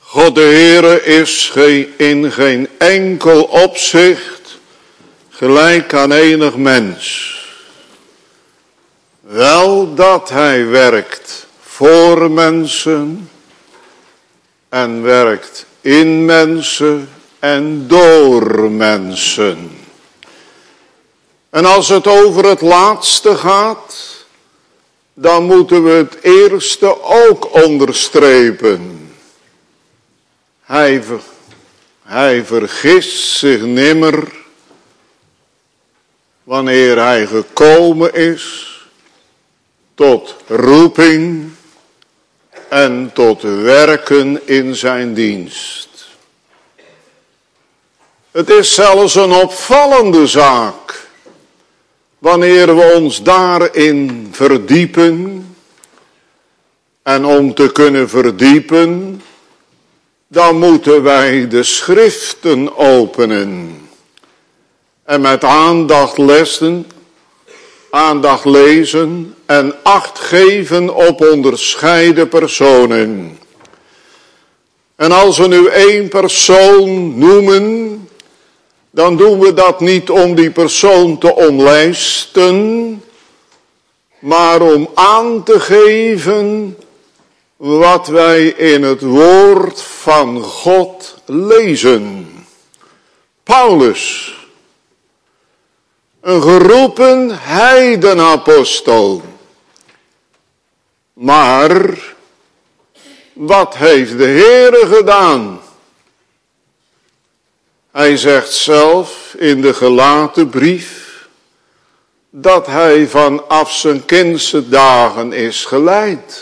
God de Heere is in geen enkel opzicht gelijk aan enig mens. Wel dat hij werkt voor mensen en werkt in mensen en door mensen. En als het over het laatste gaat, dan moeten we het eerste ook onderstrepen. Hij vergist zich nimmer wanneer hij gekomen is tot roeping en tot werken in zijn dienst. Het is zelfs een opvallende zaak wanneer we ons daarin verdiepen. En om te kunnen verdiepen, dan moeten wij de schriften openen. En met aandacht lezen en acht geven op onderscheiden personen. En als we nu één persoon noemen, dan doen we dat niet om die persoon te omlijsten, maar om aan te geven wat wij in het woord van God lezen. Paulus, een geroepen heidenapostel. Maar wat heeft de Heere gedaan? Hij zegt zelf in de Galatenbrief dat hij vanaf zijn kindse dagen is geleid.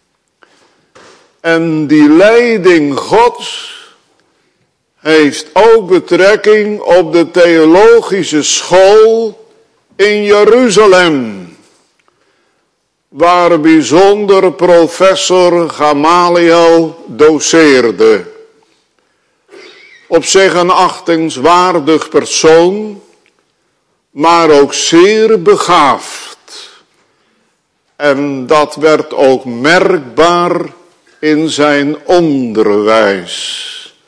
En die leiding Gods heeft ook betrekking op de theologische school in Jeruzalem, waar bijzonder professor Gamaliel doceerde. Op zich een achtingswaardig persoon, maar ook zeer begaafd. En dat werd ook merkbaar in zijn onderwijs.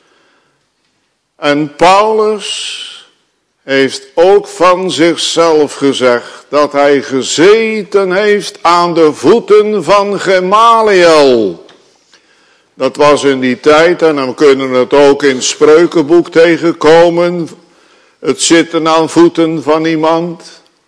En Paulus heeft ook van zichzelf gezegd dat hij gezeten heeft aan de voeten van Gamaliel. Dat was in die tijd, en dan kunnen we het ook in het Spreukenboek tegenkomen, het zitten aan voeten van iemand.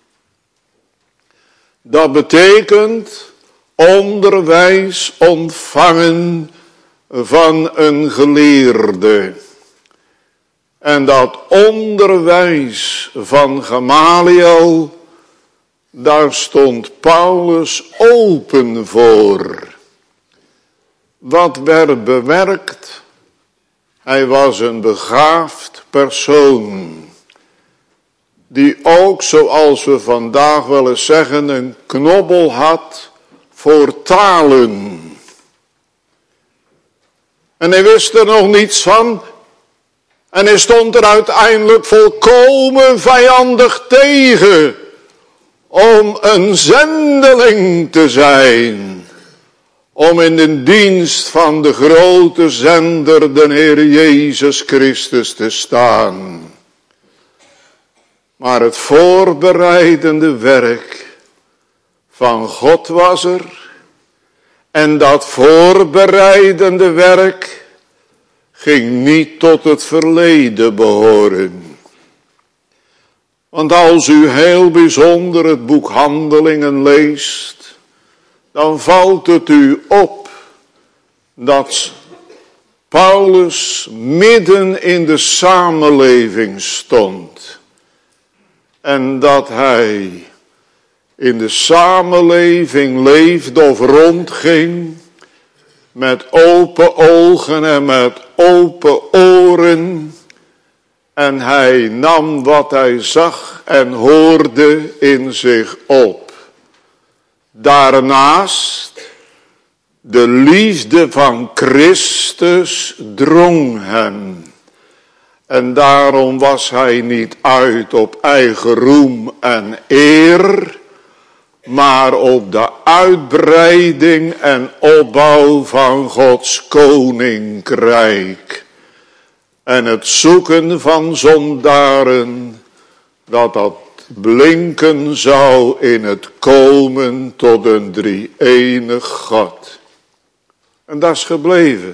Dat betekent onderwijs ontvangen van een geleerde. En dat onderwijs van Gamaliel, daar stond Paulus open voor. Wat werd bewerkt? Hij was een begaafd persoon, die ook, zoals we vandaag wel eens zeggen, een knobbel had voor talen. En hij wist er nog niets van. En hij stond er uiteindelijk volkomen vijandig tegen om een zendeling te zijn. Om in de dienst van de grote zender, de Heer Jezus Christus, te staan. Maar het voorbereidende werk van God was er. En dat voorbereidende werk ging niet tot het verleden behoren. Want als u heel bijzonder het boek Handelingen leest, dan valt het u op dat Paulus midden in de samenleving stond. En dat hij in de samenleving leefde of rondging met open ogen en met open oren. En hij nam wat hij zag en hoorde in zich op. Daarnaast, de liefde van Christus drong hem. En daarom was hij niet uit op eigen roem en eer, maar op de uitbreiding en opbouw van Gods koninkrijk. En het zoeken van zondaren, dat blinken zou in het komen tot een drie-enig God. En dat is gebleven.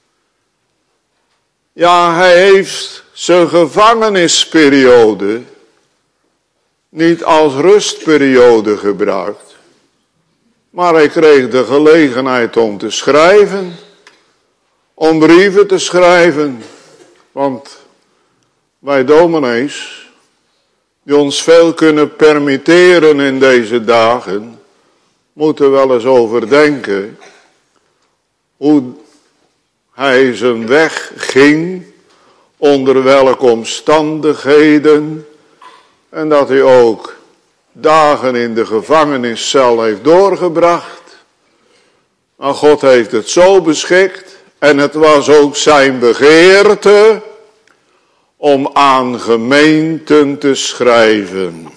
Ja, hij heeft zijn gevangenisperiode niet als rustperiode gebruikt. Maar hij kreeg de gelegenheid om te schrijven. Om brieven te schrijven. Want wij dominees, die ons veel kunnen permitteren in deze dagen, moeten wel eens overdenken hoe hij zijn weg ging, onder welke omstandigheden, en dat hij ook dagen in de gevangeniscel heeft doorgebracht. Maar God heeft het zo beschikt, en het was ook zijn begeerte om aan gemeenten te schrijven.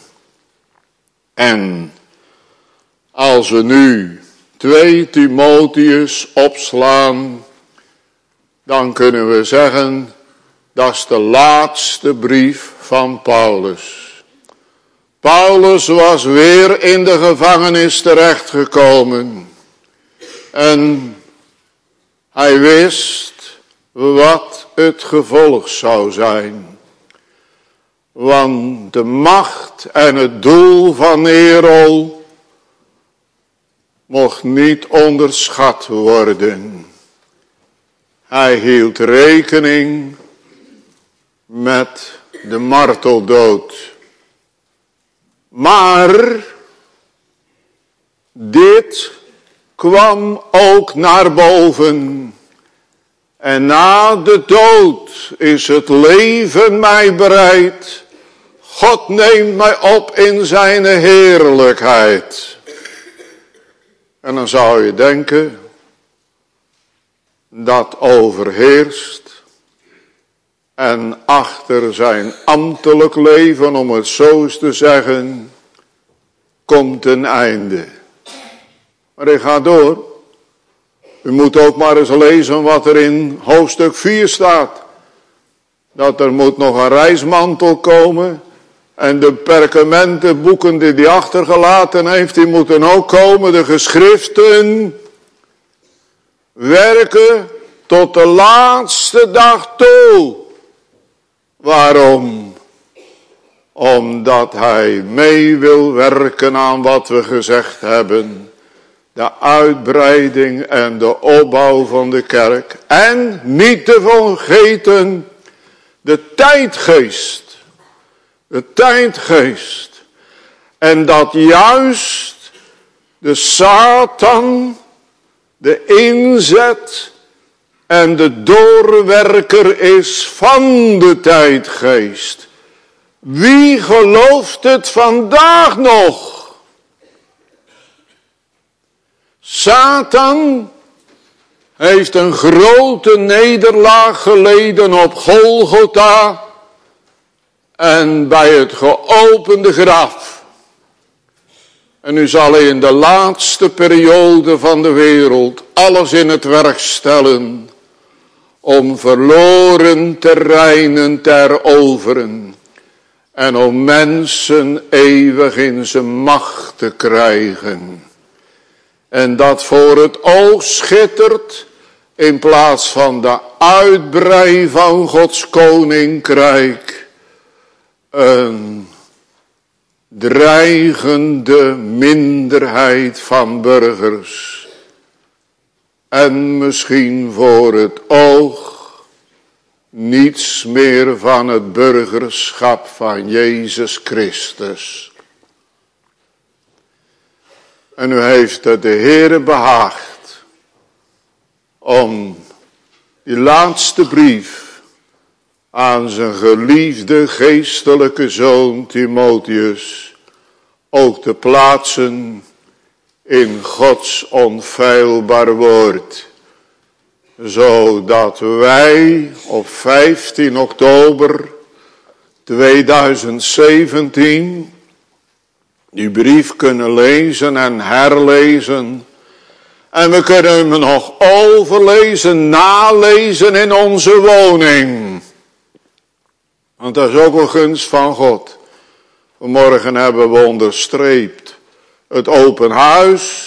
En als we nu 2 Timotheus opslaan, dan kunnen we zeggen, dat is de laatste brief van Paulus. Paulus was weer in de gevangenis terechtgekomen. En hij wist wat het gevolg zou zijn. Want de macht en het doel van Nero mocht niet onderschat worden. Hij hield rekening met de marteldood. Maar dit kwam ook naar boven. En na de dood is het leven mij bereid. God neemt mij op in zijn heerlijkheid. En dan zou je denken, dat overheerst. En achter zijn ambtelijk leven, om het zo eens te zeggen, komt een einde. Maar hij gaat door. U moet ook maar eens lezen wat er in hoofdstuk 4 staat. Dat er moet nog een reismantel komen. En de perkamentenboeken die hij achtergelaten heeft, die moeten ook komen. De geschriften werken tot de laatste dag toe. Waarom? Omdat hij mee wil werken aan wat we gezegd hebben. De uitbreiding en de opbouw van de kerk. En niet te vergeten, de tijdgeest. De tijdgeest. En dat juist de Satan, de inzet en de doorwerker is van de tijdgeest. Wie gelooft het vandaag nog? Satan heeft een grote nederlaag geleden op Golgotha en bij het geopende graf. En nu zal hij in de laatste periode van de wereld alles in het werk stellen om verloren terreinen te eroveren en om mensen eeuwig in zijn macht te krijgen. En dat voor het oog schittert in plaats van de uitbrei van Gods koninkrijk een dreigende minderheid van burgers. En misschien voor het oog niets meer van het burgerschap van Jezus Christus. En nu heeft het de Heere behaagd om die laatste brief aan zijn geliefde geestelijke zoon Timotheus ook te plaatsen in Gods onfeilbaar woord. Zodat wij op 15 oktober 2017 die brief kunnen lezen en herlezen. En we kunnen hem nog overlezen, nalezen in onze woning. Want dat is ook een gunst van God. Vanmorgen hebben we onderstreept het open huis.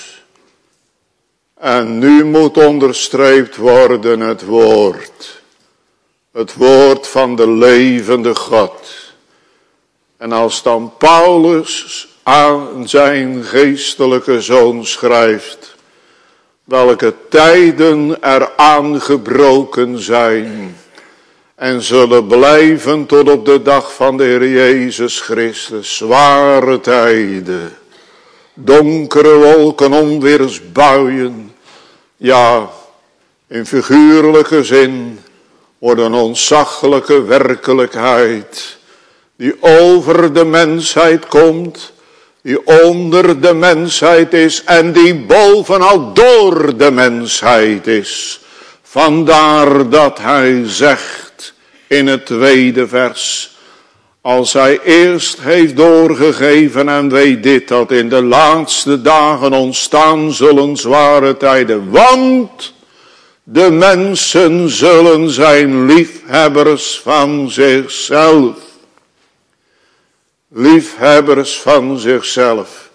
En nu moet onderstreept worden het woord. Het woord van de levende God. En als dan Paulus aan zijn geestelijke zoon schrijft, welke tijden er aangebroken zijn en zullen blijven tot op de dag van de Heer Jezus Christus, zware tijden, donkere wolken, onweersbuien, ja, in figuurlijke zin wordt een ontzaglijke werkelijkheid die over de mensheid komt, die onder de mensheid is en die bovenal door de mensheid is. Vandaar dat hij zegt in het tweede vers, als hij eerst heeft doorgegeven en weet dit, dat in de laatste dagen ontstaan zullen zware tijden, want de mensen zullen zijn liefhebbers van zichzelf. Liefhebbers van zichzelf.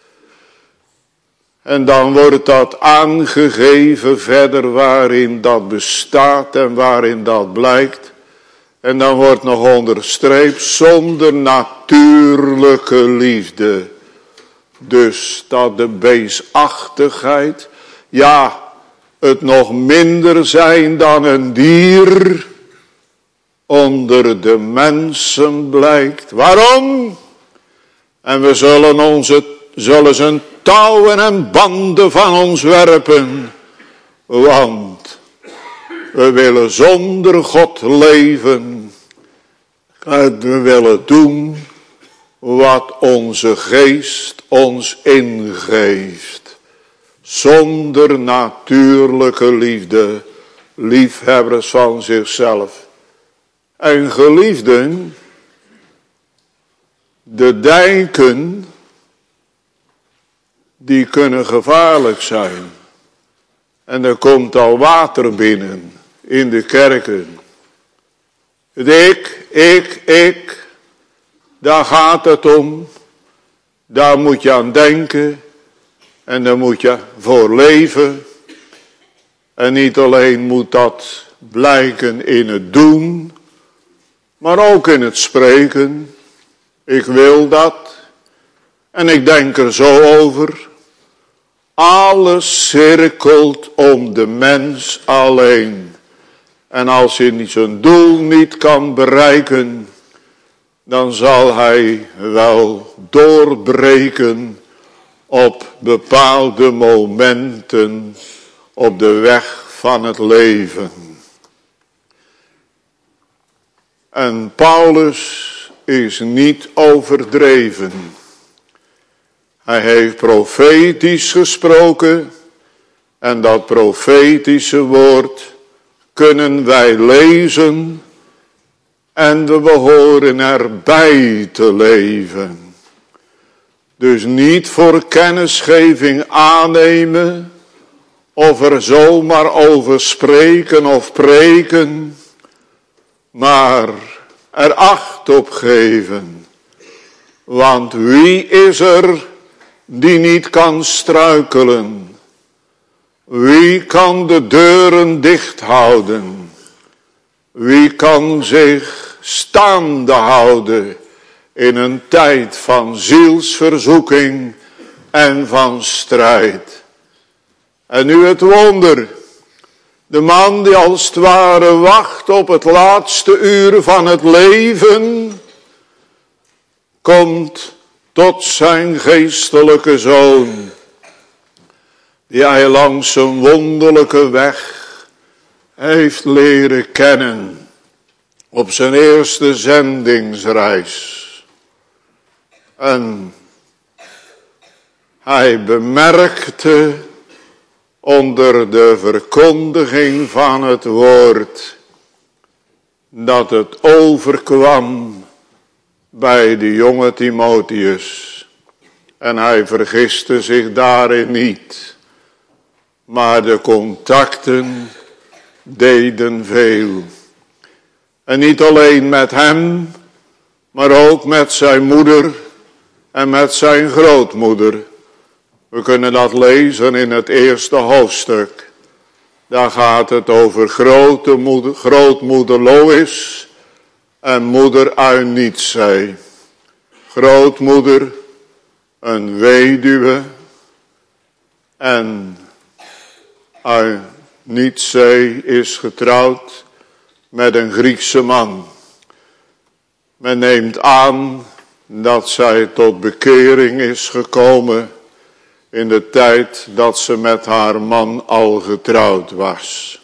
En dan wordt dat aangegeven verder waarin dat bestaat en waarin dat blijkt. En dan wordt nog onderstreept zonder natuurlijke liefde. Dus dat de beestachtigheid, ja, het nog minder zijn dan een dier onder de mensen blijkt. Waarom? En we zullen zijn touwen en banden van ons werpen. Want we willen zonder God leven. En we willen doen wat onze geest ons ingeeft. Zonder natuurlijke liefde. Liefhebbers van zichzelf. En geliefden, de dijken, die kunnen gevaarlijk zijn. En er komt al water binnen in de kerken. Het ik, daar gaat het om. Daar moet je aan denken. En daar moet je voor leven. En niet alleen moet dat blijken in het doen, maar ook in het spreken. Ik wil dat. En ik denk er zo over. Alles cirkelt om de mens alleen. En als hij zijn doel niet kan bereiken, dan zal hij wel doorbreken op bepaalde momenten op de weg van het leven. En Paulus is niet overdreven. Hij heeft profetisch gesproken. En dat profetische woord kunnen wij lezen. En we behoren erbij te leven. Dus niet voor kennisgeving aannemen. Of er zomaar over spreken of preken. Maar er acht op geven. Want wie is er die niet kan struikelen? Wie kan de deuren dicht houden? Wie kan zich staande houden in een tijd van zielsverzoeking en van strijd? En nu het wonder. De man die als het ware wacht op het laatste uur van het leven, komt tot zijn geestelijke zoon, die hij langs zijn wonderlijke weg heeft leren kennen op zijn eerste zendingsreis. En hij bemerkte onder de verkondiging van het woord dat het overkwam bij de jonge Timotheus. En hij vergiste zich daarin niet. Maar de contacten deden veel. En niet alleen met hem, maar ook met zijn moeder en met zijn grootmoeder. We kunnen dat lezen in het eerste hoofdstuk. Daar gaat het over grootmoeder Lois en moeder Eunice. Grootmoeder, een weduwe, en Eunice is getrouwd met een Griekse man. Men neemt aan dat zij tot bekering is gekomen in de tijd dat ze met haar man al getrouwd was.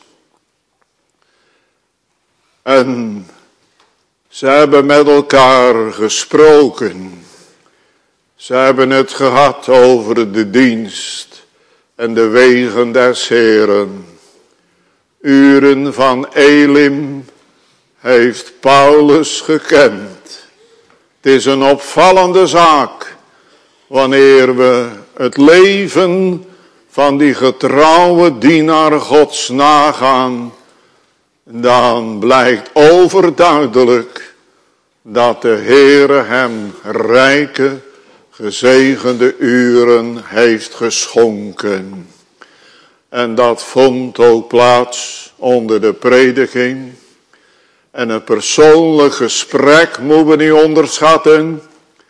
En ze hebben met elkaar gesproken. Ze hebben het gehad over de dienst en de wegen des Heeren. Uren van Elim heeft Paulus gekend. Het is een opvallende zaak wanneer we het leven van die getrouwe dienaar Gods nagaan. Dan blijkt overduidelijk dat de Heere hem rijke, gezegende uren heeft geschonken. En dat vond ook plaats onder de prediking. En een persoonlijk gesprek moeten we niet onderschatten.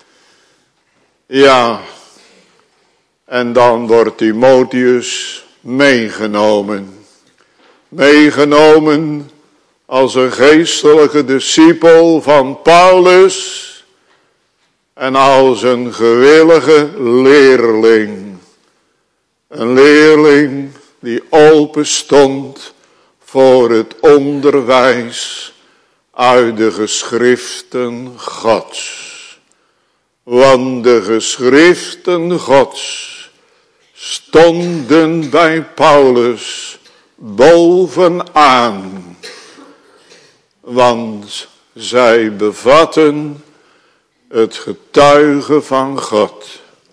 Ja, en dan wordt Timotheus meegenomen. Meegenomen als een geestelijke discipel van Paulus. En als een gewillige leerling. Een leerling die open stond voor het onderwijs uit de geschriften Gods. Want de geschriften Gods stonden bij Paulus bovenaan. Want zij bevatten het getuigen van God.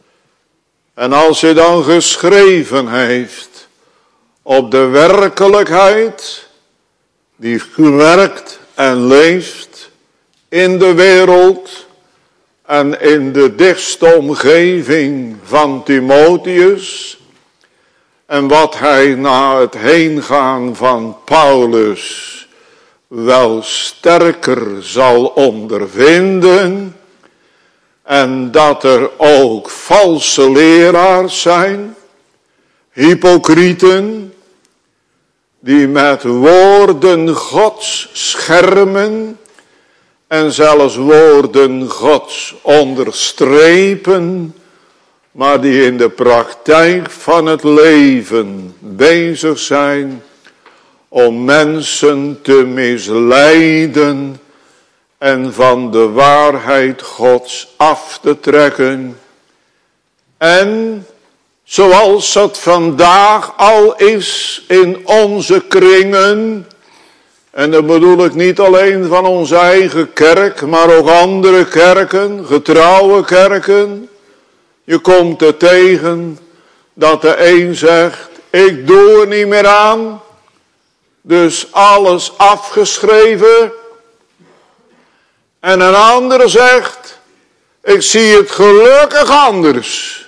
En als hij dan geschreven heeft op de werkelijkheid die werkt en leeft in de wereld en in de dichtste omgeving van Timotheus, en wat hij na het heengaan van Paulus wel sterker zal ondervinden, en dat er ook valse leraars zijn, hypocrieten, die met woorden Gods schermen en zelfs woorden Gods onderstrepen, maar die in de praktijk van het leven bezig zijn om mensen te misleiden en van de waarheid Gods af te trekken. En zoals het vandaag al is in onze kringen, en dan bedoel ik niet alleen van onze eigen kerk, maar ook andere kerken, getrouwe kerken. Je komt er tegen dat de een zegt, ik doe er niet meer aan, dus alles afgeschreven. En een andere zegt, ik zie het gelukkig anders.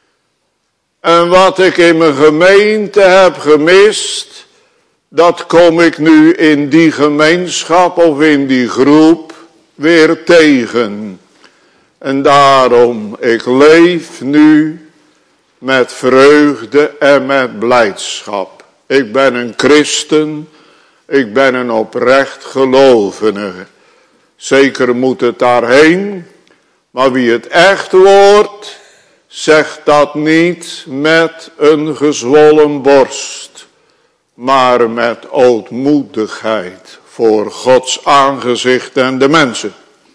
En wat ik in mijn gemeente heb gemist, dat kom ik nu in die gemeenschap of in die groep weer tegen. En daarom, ik leef nu met vreugde en met blijdschap. Ik ben een christen, ik ben een oprecht gelovige. Zeker moet het daarheen, maar wie het echt wordt, zegt dat niet met een gezwollen borst, maar met ootmoedigheid voor Gods aangezicht en de mensen.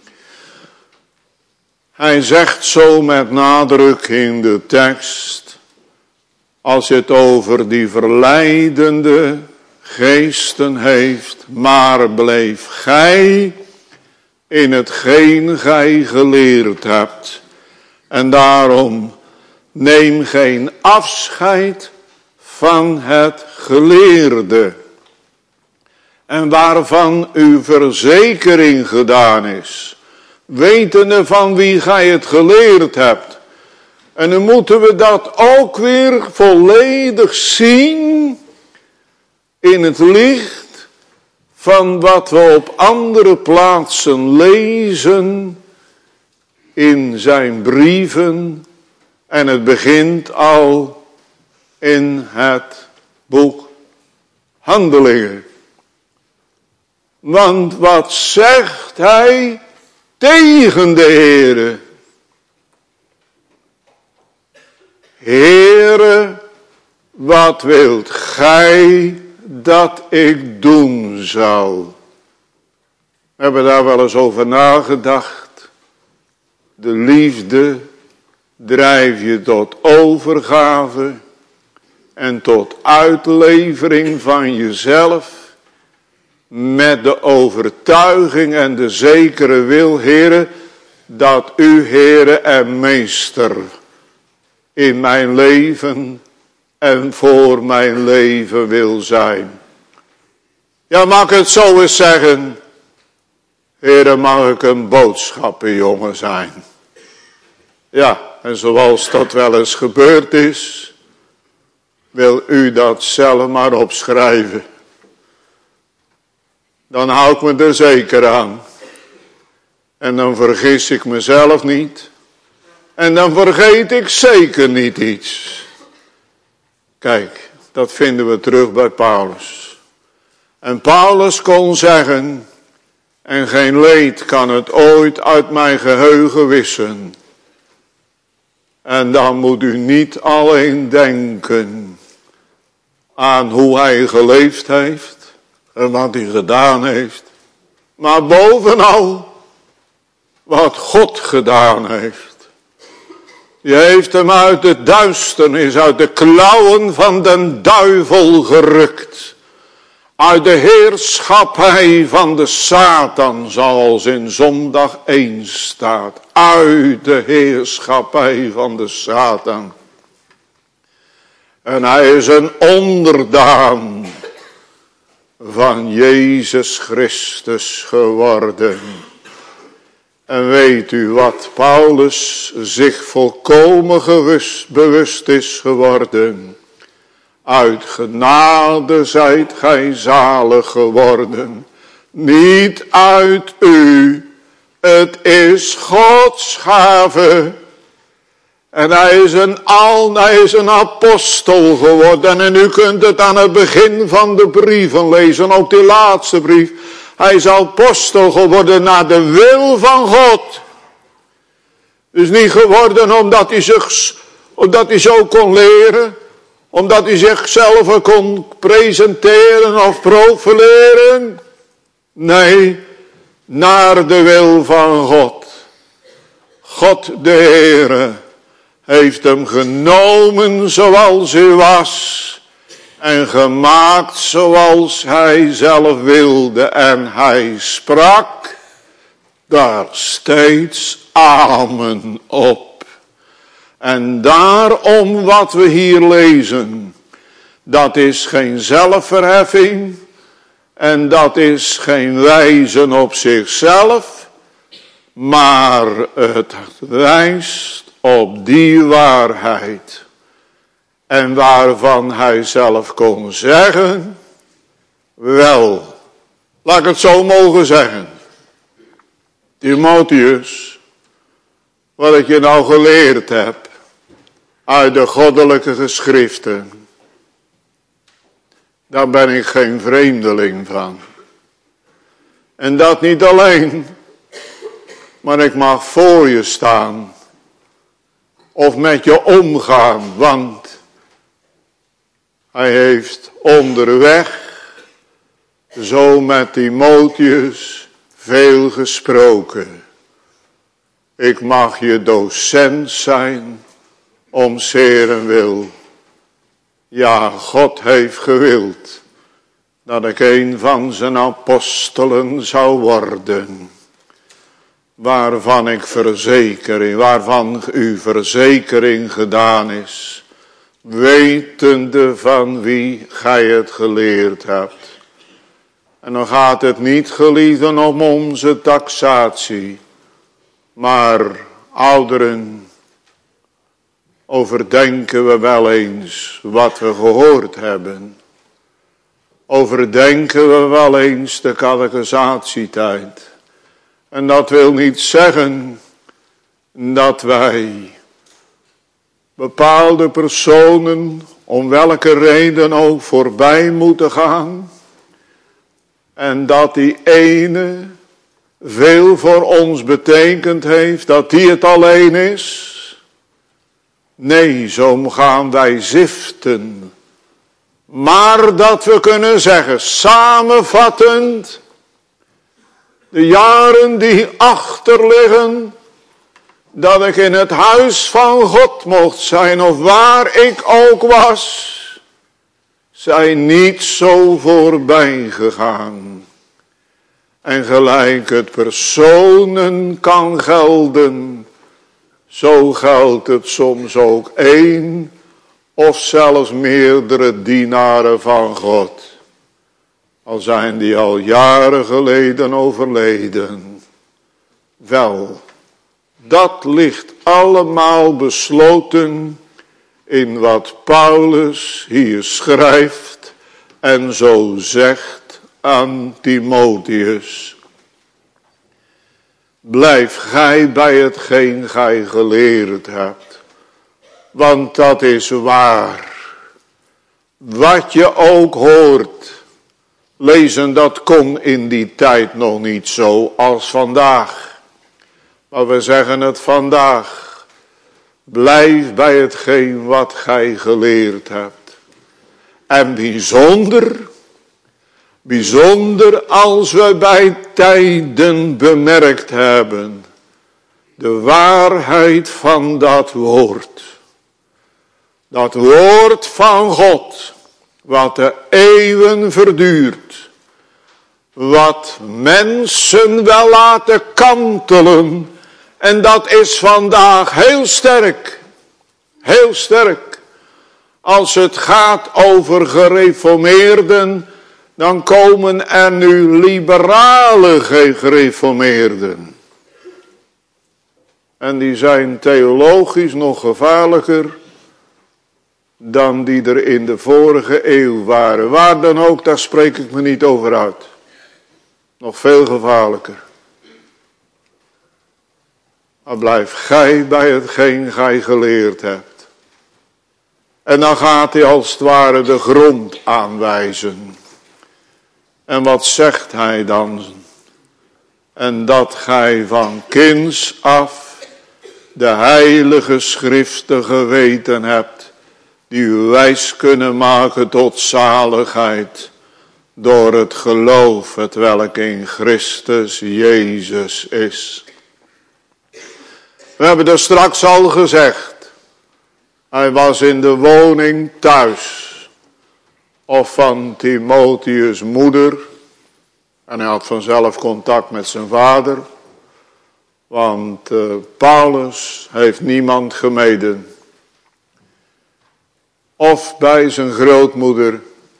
Hij zegt zo met nadruk in de tekst, als het over die verleidende geesten heeft, maar bleef gij in hetgeen gij geleerd hebt. En daarom neem geen afscheid van het geleerde. En waarvan uw verzekering gedaan is. Wetende van wie gij het geleerd hebt. En dan moeten we dat ook weer volledig zien in het licht van wat we op andere plaatsen lezen in zijn brieven. En het begint al in het boek Handelingen. Want wat zegt hij tegen de Heere? Heere, wat wilt gij dat ik doen zal? We hebben daar wel eens over nagedacht. De liefde drijf je tot overgave en tot uitlevering van jezelf. Met de overtuiging en de zekere wil, Heere, dat u, Heere en Meester, in mijn leven en voor mijn leven wil zijn. Ja, mag ik het zo eens zeggen? Heere, mag ik een boodschappenjongen zijn? Ja, en zoals dat wel eens gebeurd is, wil u dat zelf maar opschrijven. Dan hou ik me er zeker aan. En dan vergis ik mezelf niet. En dan vergeet ik zeker niet iets. Kijk, dat vinden we terug bij Paulus. En Paulus kon zeggen, en geen leed kan het ooit uit mijn geheugen wissen. En dan moet u niet alleen denken aan hoe hij geleefd heeft en wat hij gedaan heeft, maar bovenal wat God gedaan heeft. Je heeft hem uit de duisternis, uit de klauwen van den duivel gerukt. Uit de heerschappij van de Satan, zoals in zondag 1 staat. Uit de heerschappij van de Satan. En hij is een onderdaan van Jezus Christus geworden. En weet u wat Paulus zich volkomen bewust is geworden? Uit genade zijt gij zalig geworden. Niet uit u. Het is Gods gave. En hij is een apostel geworden. En u kunt het aan het begin van de brieven lezen. Ook die laatste brief. Hij is apostel geworden naar de wil van God. Dus niet geworden omdat hij zo kon leren. Omdat hij zichzelf kon presenteren of profileren. Nee, naar de wil van God. God de Heere heeft hem genomen zoals hij was. En gemaakt zoals hij zelf wilde. En hij sprak daar steeds amen op. En daarom wat we hier lezen, dat is geen zelfverheffing. En dat is geen wijzen op zichzelf. Maar het wijst op die waarheid. En waarvan hij zelf kon zeggen, wel, laat ik het zo mogen zeggen. Timotheus, wat ik je nou geleerd heb uit de goddelijke geschriften, daar ben ik geen vreemdeling van. En dat niet alleen, maar ik mag voor je staan of met je omgaan, want hij heeft onderweg zo met Timotheus veel gesproken. Ik mag je docent zijn om zeren wil. Ja, God heeft gewild dat ik een van zijn apostelen zou worden. waarvan u verzekering gedaan is, wetende van wie gij het geleerd hebt. En dan gaat het niet, geliefden, om onze taxatie, maar ouderen, overdenken we wel eens wat we gehoord hebben. Overdenken we wel eens de catechisatietijd. En dat wil niet zeggen dat wij bepaalde personen, om welke reden ook, voorbij moeten gaan. En dat die ene veel voor ons betekend heeft, dat die het alleen is. Nee, zo gaan wij ziften. Maar dat we kunnen zeggen, samenvattend, de jaren die achterliggen, dat ik in het huis van God mocht zijn, of waar ik ook was, zijn niet zo voorbij gegaan. En gelijk het personen kan gelden, zo geldt het soms ook één of zelfs meerdere dienaren van God. Al zijn die al jaren geleden overleden. Wel, dat ligt allemaal besloten in wat Paulus hier schrijft en zo zegt aan Timotheus. Blijf gij bij hetgeen gij geleerd hebt, want dat is waar. Wat je ook hoort, lezen, dat kon in die tijd nog niet zo als vandaag. Maar we zeggen het vandaag. Blijf bij hetgeen wat gij geleerd hebt. En bijzonder als we bij tijden bemerkt hebben de waarheid van dat woord. Dat woord van God, wat de eeuwen verduurt. Wat mensen wel laten kantelen. En dat is vandaag heel sterk. Heel sterk. Als het gaat over gereformeerden, dan komen er nu liberale gereformeerden. En die zijn theologisch nog gevaarlijker dan die er in de vorige eeuw waren. Waar dan ook, daar spreek ik me niet over uit. Nog veel gevaarlijker. Maar blijf gij bij hetgeen gij geleerd hebt. En dan gaat hij als het ware de grond aanwijzen. En wat zegt hij dan? En dat gij van kinds af de heilige schriften geweten hebt, die u wijs kunnen maken tot zaligheid, door het geloof het welk in Christus Jezus is. We hebben er straks al gezegd, hij was in de woning thuis, of van Timotheus' moeder, en hij had vanzelf contact met zijn vader, want Paulus heeft niemand gemeden. Of bij zijn grootmoeder,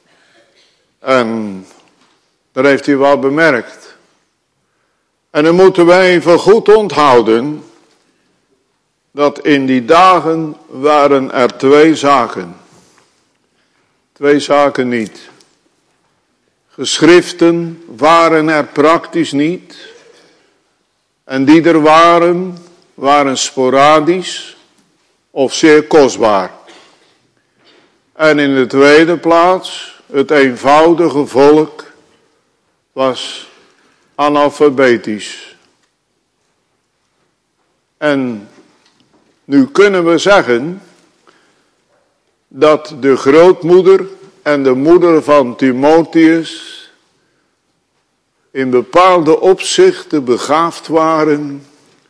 en daar heeft hij wel bemerkt. En dan moeten wij even goed onthouden, dat in die dagen waren er twee zaken. Twee zaken niet. Geschriften waren er praktisch niet. En die er waren sporadisch of zeer kostbaar. En in de tweede plaats, het eenvoudige volk was analfabetisch. En nu kunnen we zeggen dat de grootmoeder en de moeder van Timotheus in bepaalde opzichten begaafd waren.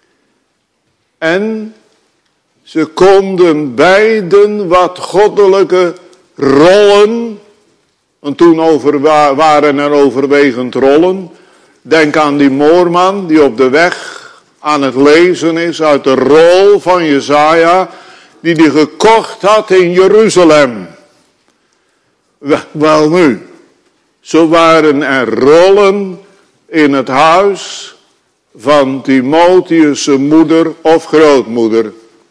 En ze konden beiden wat goddelijke rollen, en toen waren er overwegend rollen. Denk aan die moorman die op de weg aan het lezen is uit de rol van Jesaja die hij gekocht had in Jeruzalem. Wel nu, zo waren er rollen in het huis van Timotheus' moeder of grootmoeder.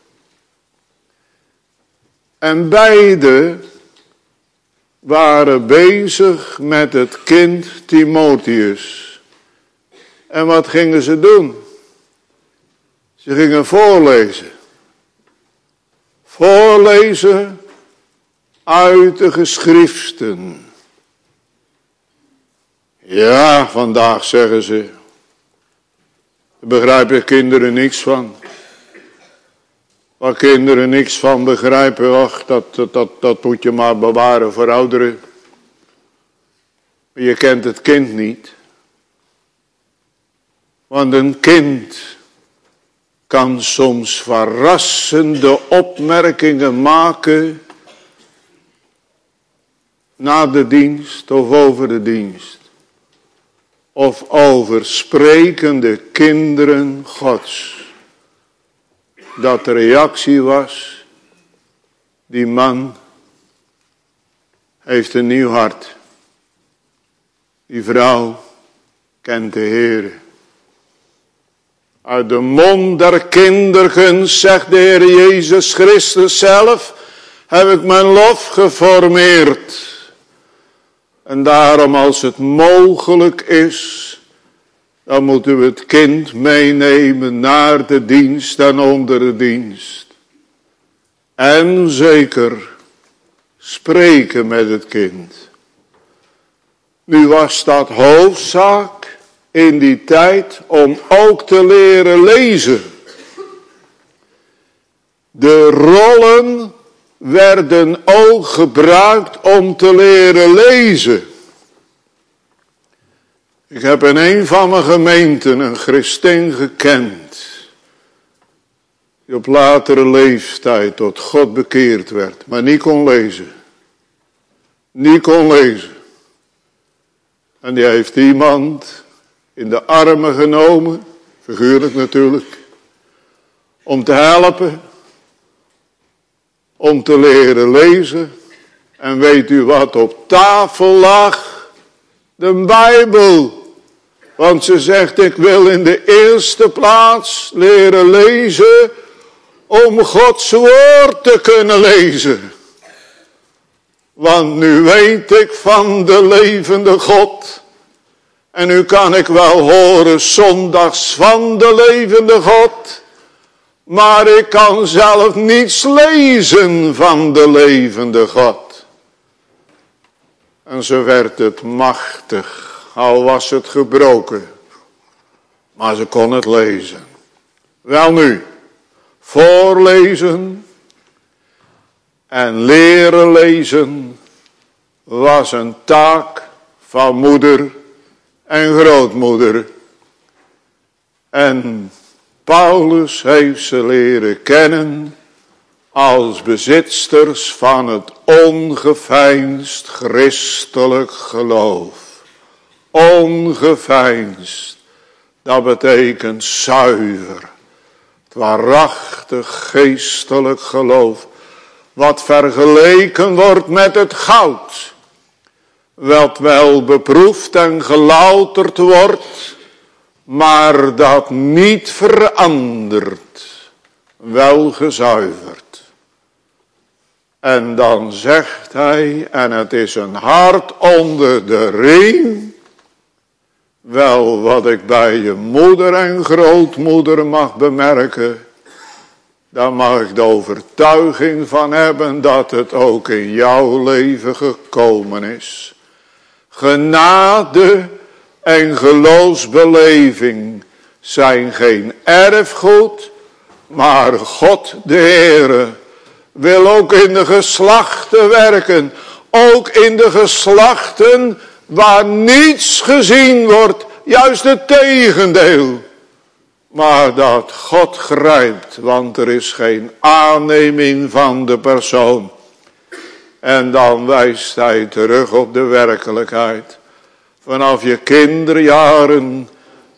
En beide waren bezig met het kind Timotheus. En wat gingen ze doen? Ze gingen voorlezen. Voorlezen uit de geschriften. Ja, vandaag zeggen ze. Daar begrijpen kinderen niks van. Waar kinderen niks van begrijpen, ach, dat moet je maar bewaren voor ouderen. Maar je kent het kind niet. Want een kind kan soms verrassende opmerkingen maken na de dienst of over de dienst. Of over sprekende kinderen Gods. Dat de reactie was, die man heeft een nieuw hart. Die vrouw kent de Heer. Uit de mond der kinderen, zegt de Heer Jezus Christus zelf, heb ik mijn lof geformeerd. En daarom als het mogelijk is, dan moeten we het kind meenemen naar de dienst en onder de dienst. En zeker spreken met het kind. Nu was dat hoofdzaak in die tijd om ook te leren lezen. De rollen werden ook gebruikt om te leren lezen. Ik heb in een van mijn gemeenten een christen gekend. Die op latere leeftijd tot God bekeerd werd. Maar niet kon lezen. Niet kon lezen. En die heeft iemand in de armen genomen. Figuurlijk natuurlijk. Om te helpen. Om te leren lezen. En weet u wat op tafel lag? De Bijbel. Want ze zegt, ik wil in de eerste plaats leren lezen om Gods woord te kunnen lezen. Want nu weet ik van de levende God. En nu kan ik wel horen zondags van de levende God. Maar ik kan zelf niets lezen van de levende God. En zo werd het machtig. Al was het gebroken. Maar ze kon het lezen. Welnu, voorlezen en leren lezen was een taak van moeder en grootmoeder. En Paulus heeft ze leren kennen als bezitsters van het ongeveinsd christelijk geloof. Ongeveinsd, dat betekent zuiver. Het waarachtig geestelijk geloof, wat vergeleken wordt met het goud, wat wel beproefd en gelouterd wordt, maar dat niet verandert, wel gezuiverd. En dan zegt hij, en het is een hart onder de riem. Wel, wat ik bij je moeder en grootmoeder mag bemerken, daar mag ik de overtuiging van hebben dat het ook in jouw leven gekomen is. Genade en geloofsbeleving zijn geen erfgoed, maar God de Heere wil ook in de geslachten werken. Ook in de geslachten waar niets gezien wordt, juist het tegendeel. Maar dat God grijpt, want er is geen aanneming van de persoon. En dan wijst hij terug op de werkelijkheid. Vanaf je kinderjaren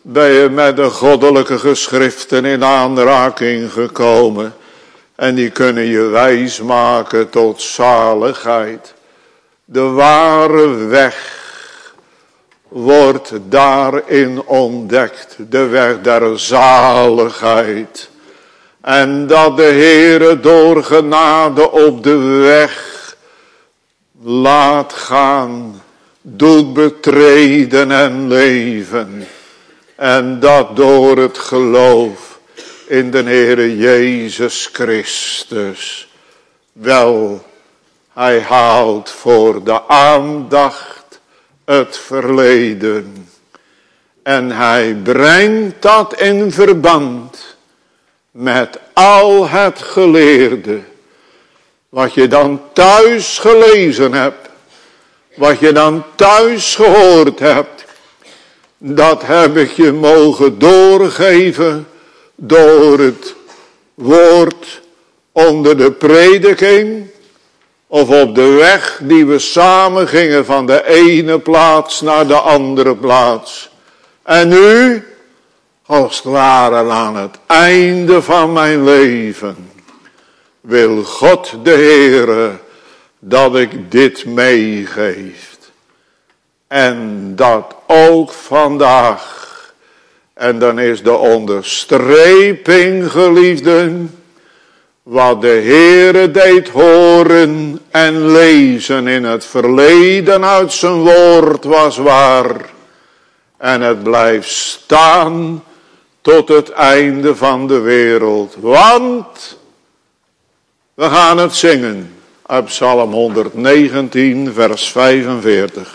ben je met de goddelijke geschriften in aanraking gekomen. En die kunnen je wijs maken tot zaligheid. De ware weg wordt daarin ontdekt. De weg der zaligheid. En dat de Heere door genade op de weg laat gaan, doet betreden en leven. En dat door het geloof in de Heere Jezus Christus. Wel, hij haalt voor de aandacht het verleden. En hij brengt dat in verband met al het geleerde. Wat je dan thuis gelezen hebt. Wat je dan thuis gehoord hebt. Dat heb ik je mogen doorgeven door het woord onder de prediking. Of op de weg die we samen gingen van de ene plaats naar de andere plaats. En nu, als het ware aan het einde van mijn leven, wil God de Heere dat ik dit meegeef. En dat ook vandaag. En dan is de onderstreping, geliefden, wat de Heere deed horen en lezen in het verleden uit zijn woord was waar. En het blijft staan tot het einde van de wereld. Want we gaan het zingen uit Psalm 119 vers 45.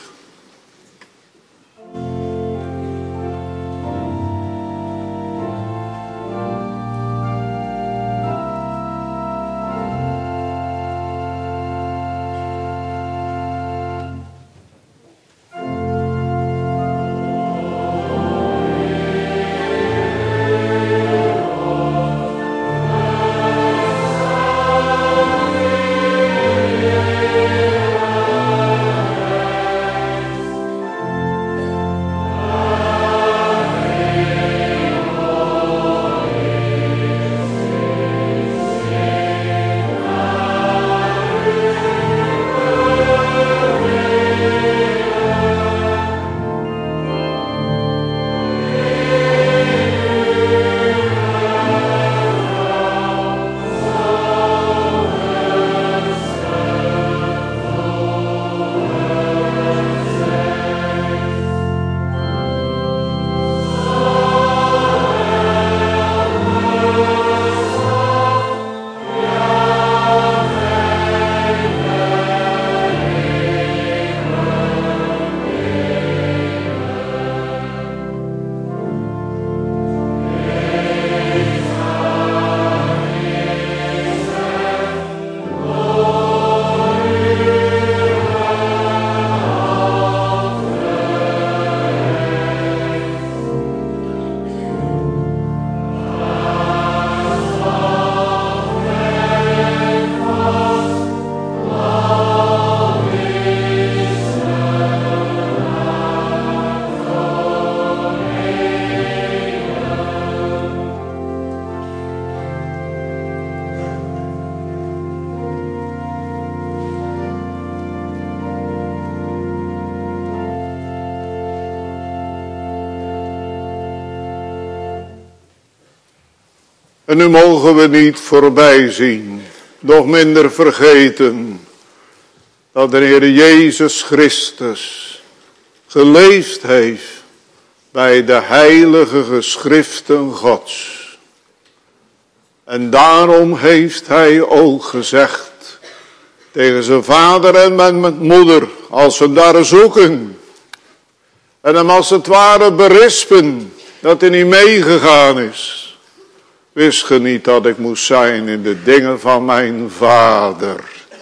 En nu mogen we niet voorbij zien, nog minder vergeten, dat de Heer Jezus Christus geleefd heeft bij de heilige geschriften Gods. En daarom heeft hij ook gezegd tegen zijn vader en mijn moeder, als ze daar zoeken en hem als het ware berispen dat hij niet meegegaan is. Wist ge niet dat ik moest zijn in de dingen van mijn vader?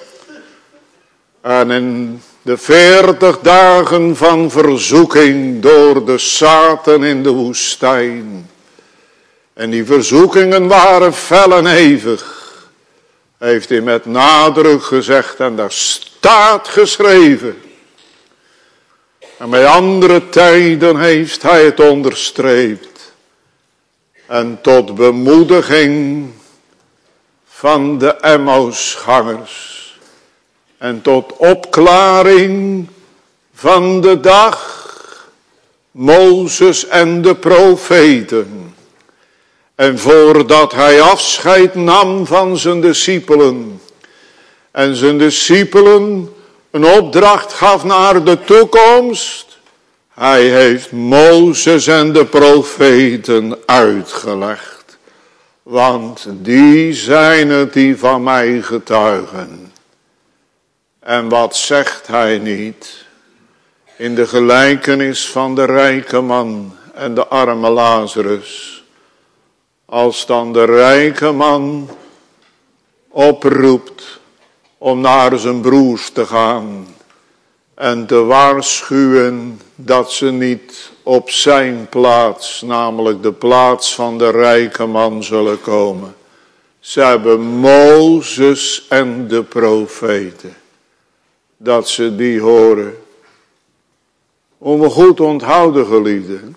En in de 40 dagen van verzoeking door de Satan in de woestijn. En die verzoekingen waren fel en hevig. Heeft hij met nadruk gezegd en daar staat geschreven. En bij andere tijden heeft hij het onderstreept. En tot bemoediging van de Emmausgangers. En tot opklaring van de dag. Mozes en de profeten. En voordat hij afscheid nam van zijn discipelen. En zijn discipelen een opdracht gaf naar de toekomst. Hij heeft Mozes en de profeten uitgelegd. Want die zijn het die van mij getuigen. En wat zegt hij niet? In de gelijkenis van de rijke man en de arme Lazarus. Als dan de rijke man oproept om naar zijn broers te gaan. En te waarschuwen dat ze niet op zijn plaats, namelijk de plaats van de rijke man, zullen komen. Ze hebben Mozes en de profeten. Dat ze die horen. Om we goed onthouden, geliefden.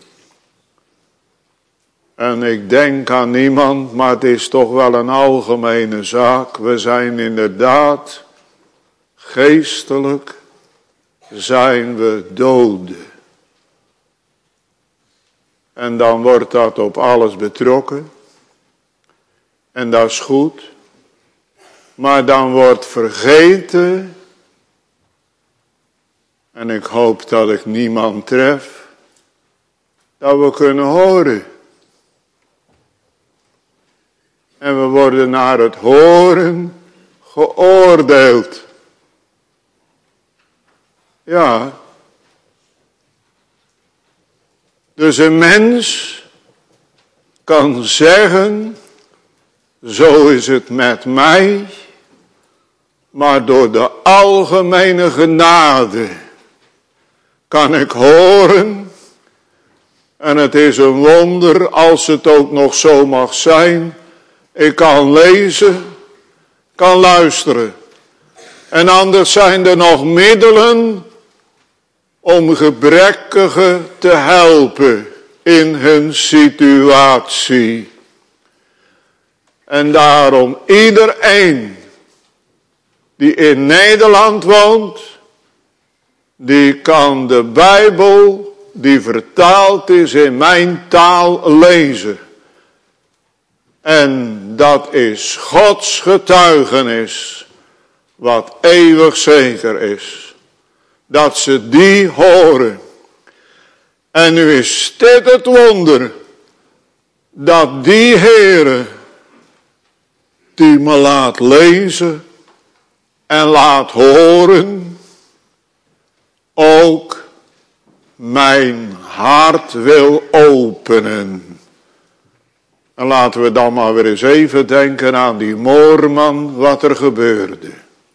En ik denk aan niemand, maar het is toch wel een algemene zaak. We zijn inderdaad geestelijk, zijn we doden. En dan wordt dat op alles betrokken. En dat is goed. Maar dan wordt vergeten. En ik hoop dat ik niemand tref. Dat we kunnen horen. En we worden naar het horen geoordeeld. Ja. Dus een mens kan zeggen, zo is het met mij, maar door de algemene genade kan ik horen, en het is een wonder als het ook nog zo mag zijn, ik kan lezen, kan luisteren. En anders zijn er nog middelen om gebrekkigen te helpen in hun situatie. En daarom iedereen die in Nederland woont, die kan de Bijbel die vertaald is in mijn taal lezen. En dat is Gods getuigenis, wat eeuwig zeker is. Dat ze die horen. En nu is dit het wonder, dat die Heere, die me laat lezen en laat horen, ook mijn hart wil openen. En laten we dan maar weer eens even denken aan die moorman, wat er gebeurde.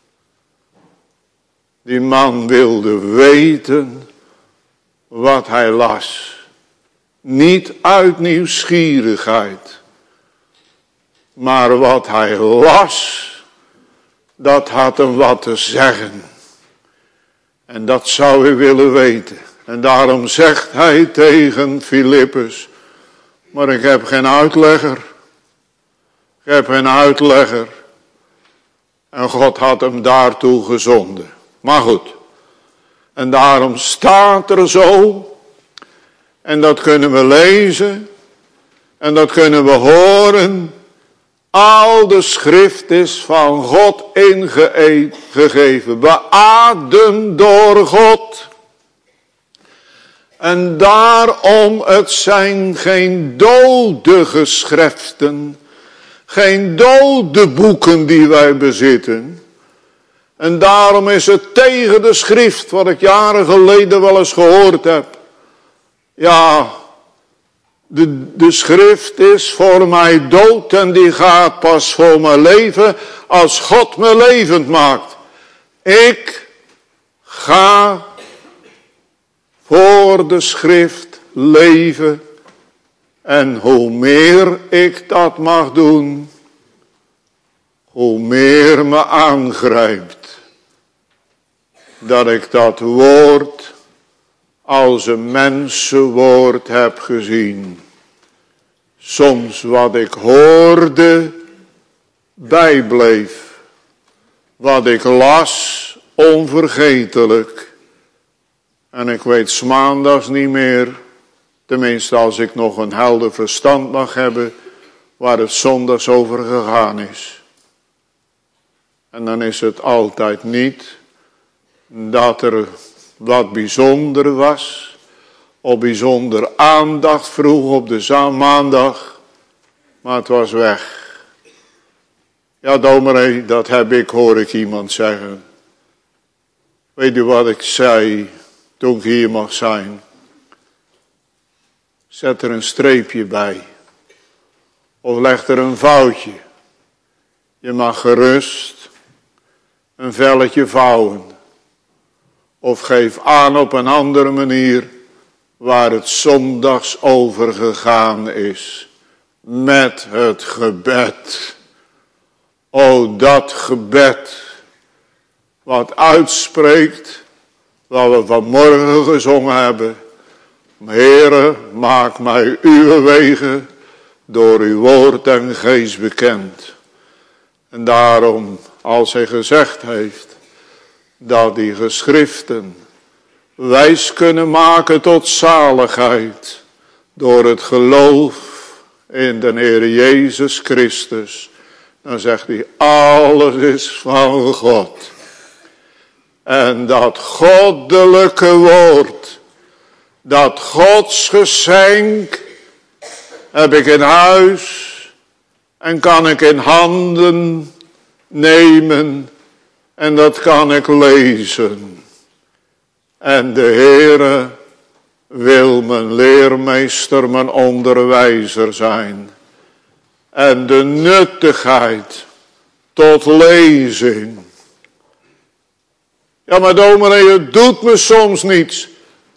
Die man wilde weten wat hij las. Niet uit nieuwsgierigheid. Maar wat hij las, dat had hem wat te zeggen. En dat zou hij willen weten. En daarom zegt hij tegen Filippus, maar ik heb geen uitlegger. Ik heb geen uitlegger. En God had hem daartoe gezonden. Maar goed. En daarom staat er zo. En dat kunnen we lezen. En dat kunnen we horen. Al de schrift is van God ingegeven. Beademd door God. En daarom, het zijn geen dode geschriften. Geen dode boeken die wij bezitten. En daarom is het tegen de schrift, wat ik jaren geleden wel eens gehoord heb. Ja, de schrift is voor mij dood en die gaat pas voor mijn leven als God me levend maakt. Ik ga voor de schrift leven. En hoe meer ik dat mag doen, hoe meer me aangrijpt dat ik dat woord als een mensenwoord heb gezien. Soms wat ik hoorde bijbleef. Wat ik las onvergetelijk. En ik weet 's maandags niet meer, tenminste als ik nog een helder verstand mag hebben, waar het zondags over gegaan is. En dan is het altijd niet dat er wat bijzonder was, of bijzonder aandacht vroeg op de maandag, maar het was weg. Ja, dominee, dat heb ik, hoor ik iemand zeggen. Weet u wat ik zei toen ik hier mag zijn? Zet er een streepje bij. Of leg er een vouwtje. Je mag gerust een velletje vouwen. Of geef aan op een andere manier waar het zondags over gegaan is. Met het gebed. O, dat gebed. Wat uitspreekt wat we vanmorgen gezongen hebben. Heere, maak mij uw wegen door uw woord en geest bekend. En daarom, als hij gezegd heeft dat die geschriften wijs kunnen maken tot zaligheid door het geloof in de Heer Jezus Christus, dan zegt hij, alles is van God. En dat goddelijke woord, dat Gods geschenk, heb ik in huis en kan ik in handen nemen en dat kan ik lezen. En de Heere wil mijn leermeester, mijn onderwijzer zijn. En de nuttigheid tot lezing. Ja, maar dominee, het doet me soms niets.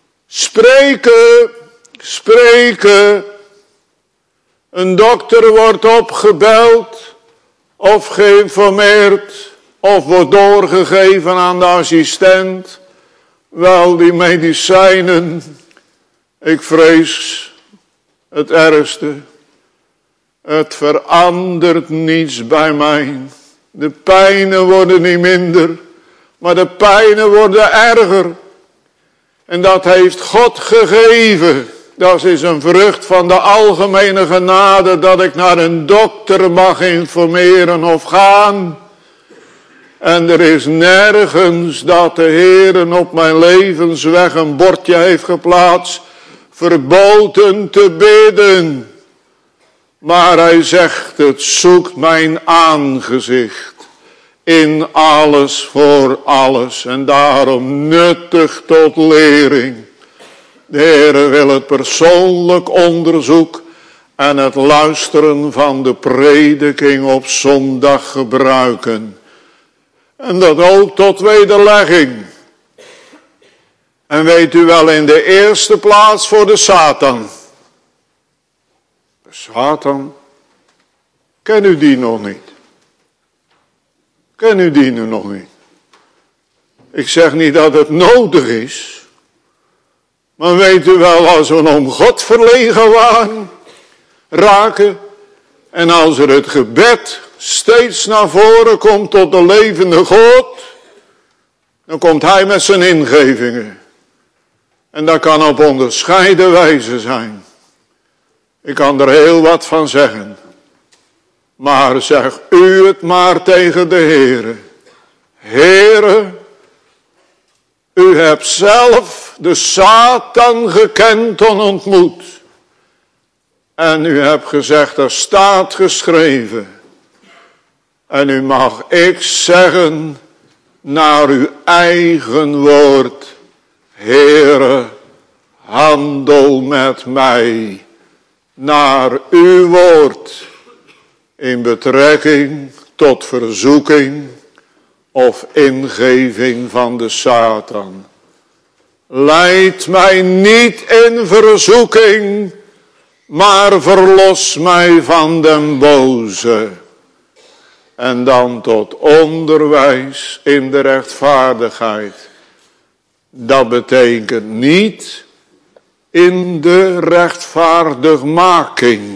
Spreken. Een dokter wordt opgebeld of geïnformeerd of wordt doorgegeven aan de assistent. Wel, die medicijnen, ik vrees het ergste. Het verandert niets bij mij. De pijnen worden niet minder, maar de pijnen worden erger. En dat heeft God gegeven. Dat is een vrucht van de algemene genade, dat ik naar een dokter mag informeren of gaan. En er is nergens dat de Heer op mijn levensweg een bordje heeft geplaatst, verboden te bidden. Maar hij zegt, het zoekt mijn aangezicht in alles voor alles en daarom nuttig tot lering. De Heer wil het persoonlijk onderzoek en het luisteren van de prediking op zondag gebruiken. En dat ook tot wederlegging. En weet u wel, in de eerste plaats voor de Satan. De Satan, ken u die nog niet? Ken u die nu nog niet? Ik zeg niet dat het nodig is. Maar weet u wel, als we om God verlegen raken. En als er het gebed steeds naar voren komt tot de levende God. Dan komt hij met zijn ingevingen. En dat kan op onderscheiden wijze zijn. Ik kan er heel wat van zeggen. Maar zeg u het maar tegen de Heere. Heere, u hebt zelf de Satan gekend en ontmoet. En u hebt gezegd, er staat geschreven. En u mag ik zeggen, naar uw eigen woord. Heere, handel met mij. Naar uw woord. In betrekking tot verzoeking of ingeving van de Satan. Leid mij niet in verzoeking, maar verlos mij van den boze. En dan tot onderwijs in de rechtvaardigheid. Dat betekent niet in de rechtvaardigmaking.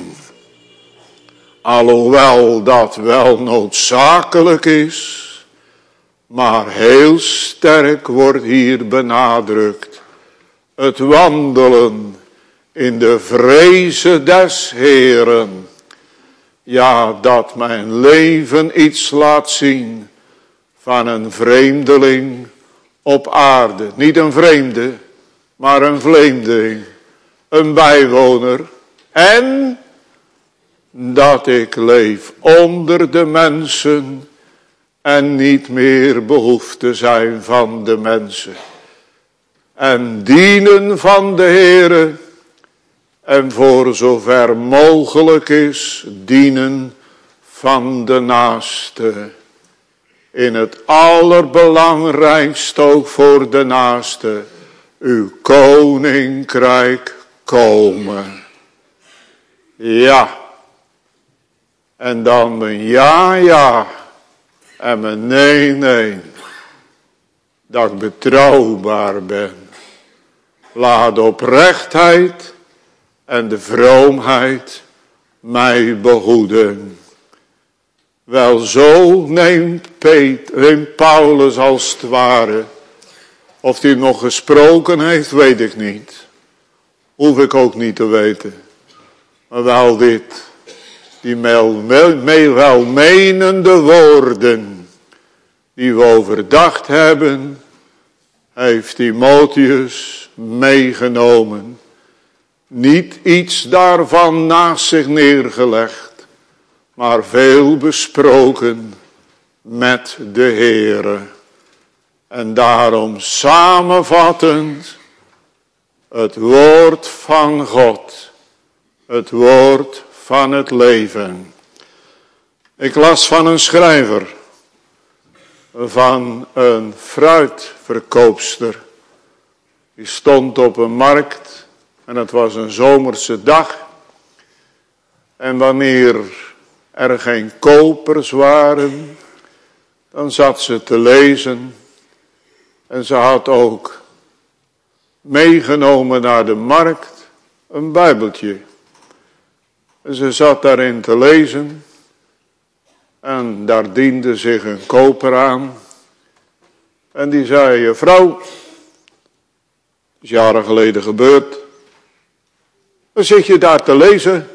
Alhoewel dat wel noodzakelijk is. Maar heel sterk wordt hier benadrukt. Het wandelen in de vrezen des Heeren. Ja, dat mijn leven iets laat zien van een vreemdeling op aarde. Niet een vreemde, maar een vreemdeling. Een bijwoner. En dat ik leef onder de mensen en niet meer behoeft te zijn van de mensen. En dienen van de Heere. En voor zover mogelijk is, dienen van de naaste. In het allerbelangrijkste ook voor de naaste. Uw koninkrijk komen. Ja. En dan mijn ja. En mijn nee. Dat ik betrouwbaar ben. Laat de oprechtheid en de vroomheid mij behoeden. Wel zo neemt Paulus als het ware. Of hij nog gesproken heeft, weet ik niet. Hoef ik ook niet te weten. Maar wel dit. Die welmenende woorden die we overdacht hebben, heeft Timotheus meegenomen. Niet iets daarvan naast zich neergelegd, maar veel besproken met de Heere. En daarom samenvattend, het woord van God, het woord van het leven. Ik las van een schrijver, van een fruitverkoopster. Die stond op een markt en het was een zomerse dag. En wanneer er geen kopers waren, dan zat ze te lezen. En ze had ook meegenomen naar de markt een bijbeltje. En ze zat daarin te lezen. En daar diende zich een koper aan. En die zei, juffrouw, dat is jaren geleden gebeurd. Dan zit je daar te lezen.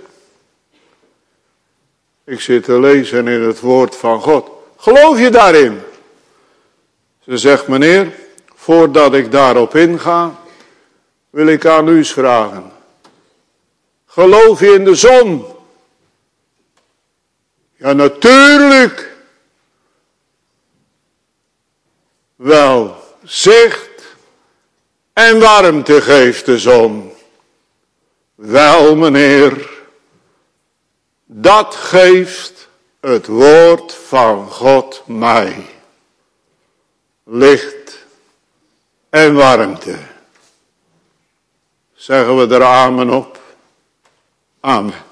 Ik zit te lezen in het woord van God. Geloof je daarin? Ze zegt, meneer, voordat ik daarop inga, wil ik aan u eens vragen. Geloof je in de zon? Ja, natuurlijk. Wel, zicht en warmte geeft de zon. Wel, meneer, dat geeft het woord van God mij. Licht en warmte. Zeggen we er amen op? Amen.